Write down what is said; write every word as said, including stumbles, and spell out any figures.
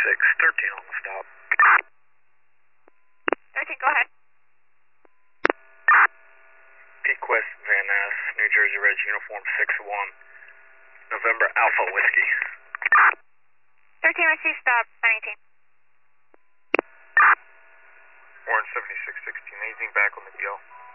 six, thirteen on the stop. thirteen, go ahead. Peak West Van Ness, New Jersey Reg Uniform six one, November Alpha Whiskey. thirteen, receive stop, nine eighteen. Orange seventy-six sixteen, anything back on the D L?